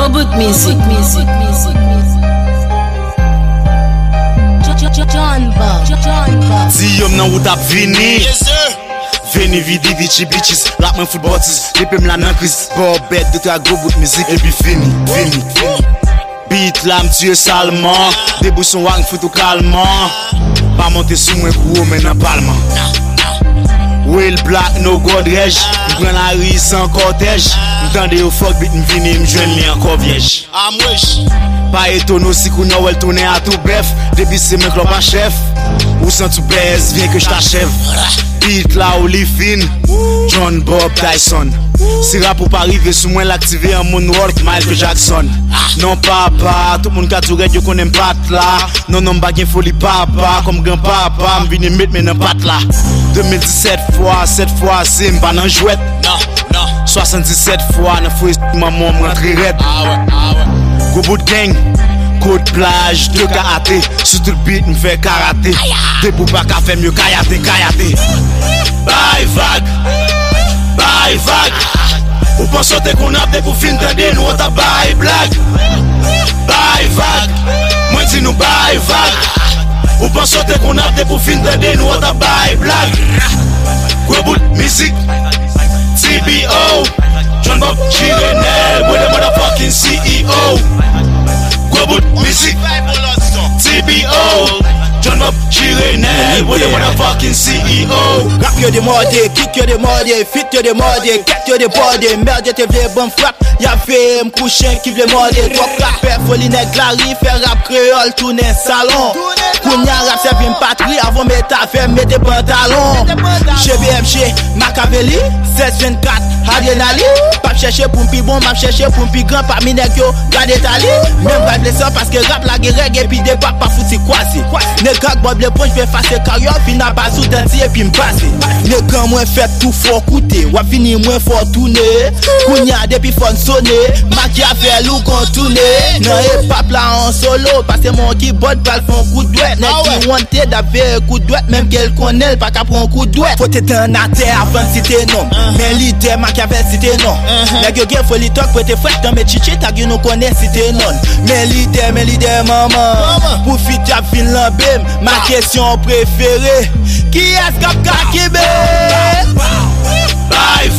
Go boot music. John Bob. Ziyom nan wout ap vini. Yes sir. Veni vidi dichi bitches. Rap men footballtis. Lipe mla nan kriz. Borbet de tra go boot music. Et puis fini. Beat la m'tue salement. Debou son wang fout ou calmant. Pa monte sou mwen kou men nan palman. Will black no godrej. M'pren la ri sans cortège. M'tende yo fuck bit m'vini m'jwen li ankor viej. I'm wish. Pa etono si kou nou el tourne a tout bref. Debi se men klop a chef. Ou san tout bez, vien que j't'achève. Beat la ou li fin. John Bob Tyson. Si rap ou pa rive sou mwen l'active en moonwalk Michael Jackson. Non papa, tout moun ka tou red yo konen pat la. Non bagyen foli papa, kom gran papa. M'vini met men nan pat la. 2017 fois, 7 fois c'est m'pa nan jouet. Non. 77 fois nan fouye maman m'rentre red. Go bout gang, code plage, de karaté. Sous tout beat m'fè karaté. Debou pa ka fè mieux kayate. Bye vague. Ou pensote kon ap de pou fin tende nou ta bye blague. Bye vague. Mwen di nou bye vague. Ou pensote kon ap de pou fin tende nou ta bye blague. Go bout music. TBO. John Bob Chirenel, we're the motherfucking CEO. Go boot music. TBO. John Bob Chirenel, we're the motherfucking CEO. Rap yo demode, kick yo demode, fit yo demode, ket yo demode. Merde te vle bon frap, y'a fait m'kouchen qui vle mode. Top rapper, folie nèg clari, fait rap créole, tourne salon. Kounya rap servi m'patrie, avant meta fait mette pantalon. GBMG, Machiavelli, 16-24, adrénaline. Pas chercher pour m'pi bon, m'a chercher pour m'pi grand, pas mi nèg yo, gade tali. Même pas blessant parce que rap la guerre et puis des pas fouti quasi. Nèg gag bob le point, j'vais fasser carrière, puis n'a pas sous denti et puis m'passe. Nèg quand moi fait tout fort coûter, ou fini moins fort tourner. Kounya depuis fon sonner, Machiavelli ou contourner. Non et pas là en solo, parce que mon keyboard pral font coup de douette. Nèg qui wanted d'avoir coup de douette, même qu'elle connaît pas qu'à prendre coup de douette. Faut être un terre avant de citer non. Mais l'idée Machiavelli citer non. Nèg yo gen folie talk pour te fouette dans mes chichi, t'as nous connaît citer non. Mais l'idée maman, pour fit à fin l'embème, ma question préférée, qui est-ce qu'a kakibé? Bye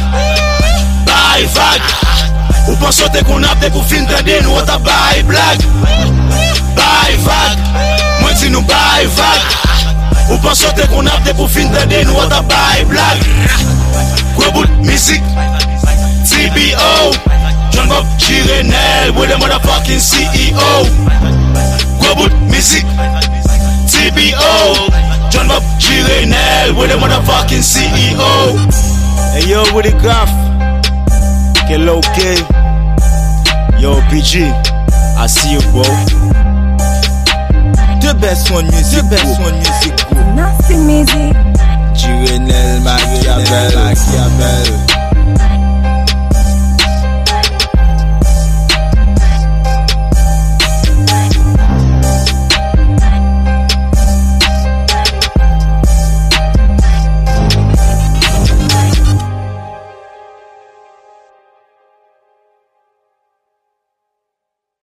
vague. Ou pensote kon ap de pou fin tende nou ta bye blague. Bye vague. Mwen di nou bye vague. Ou pensote kon ap de pou fin tende nou ta bye blague. Go bout music. TBO. John Bob Chirenel, we're the motherfucking CEO. Go bout music. TBO. John Bob Chirenel, we're the motherfucking CEO. Hey yo, with the graph. Hello, okay. Yo, PG, I see you, bro. The best one music, Nasty music. Chirenel, Machiavelli.